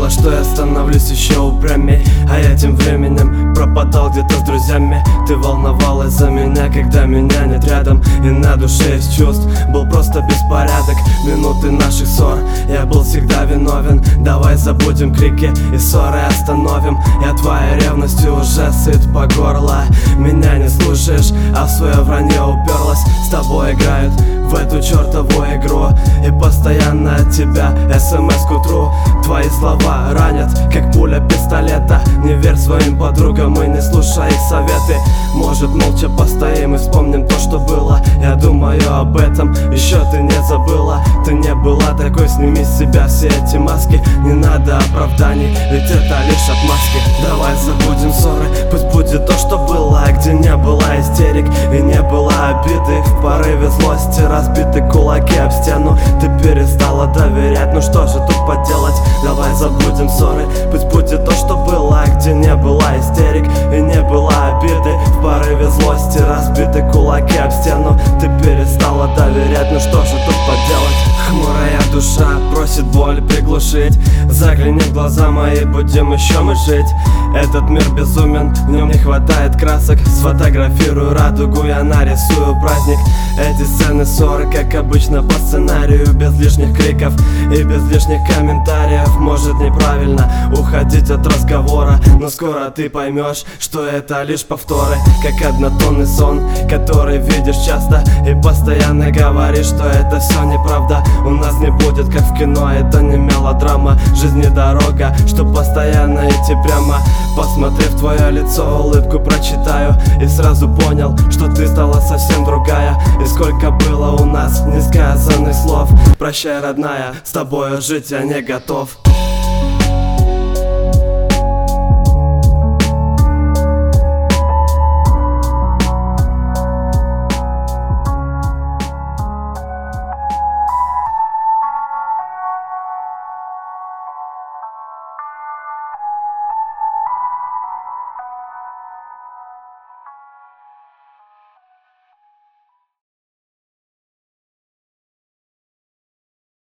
думала, что я становлюсь еще упрямей, а я тем временем пропадал где-то с друзьями. Ты волновалась за меня, когда меня нет рядом, и на душе из чувств был просто беспорядок. Минуты наших ссор, я был всегда виновен. Давай забудем крики и ссоры остановим. Я твоей ревностью уже сыт по горло. Меня не слушаешь, а в свое вранье уперлась. С тобой играют в эту чертову игру, и постоянно от тебя смс к утру. Твои слова ранят, как пуля пистолета. Не верь своим подругам и не слушай их советы. Может, молча постоим и вспомним то, что было. Я думаю об этом, еще ты не забыла. Ты не была такой, сними с себя все эти маски. Не надо оправданий, ведь это лишь отмазки. Давай забудем ссоры, пусть будет то, что было, где не было истерик и не было обиды. В порыве злости разбиты кулаки об стену. Ты перестала доверять, ну что же тут поделать? Давай забудем ссоры, пусть будет то, что было, где не было истерик и не было обиды. В порыве злости разбиты кулаки об стену. Ты перестала доверять, ну что же тут поделать? Хмурая душа просит боль приглушить. Загляни в глаза мои, будем еще мы жить. Этот мир безумен, в нем не хватает красок. Сфотографирую радугу, я нарисую праздник. Эти сцены ссоры, как обычно по сценарию, без лишних криков и без лишних комментариев. Может неправильно уходить от разговора, но скоро ты поймешь, что это лишь повторы. Как однотонный сон, который видишь часто и постоянно говоришь, что это все неправда. У нас не будет как в кино, это не мелодрама. Жизнь не дорога, чтоб постоянно идти прямо. Посмотрев твое лицо, улыбку прочитаю, и сразу понял, что ты стала совсем другая. И сколько было у нас несказанных слов. Прощай, родная, с тобой жить я не готов.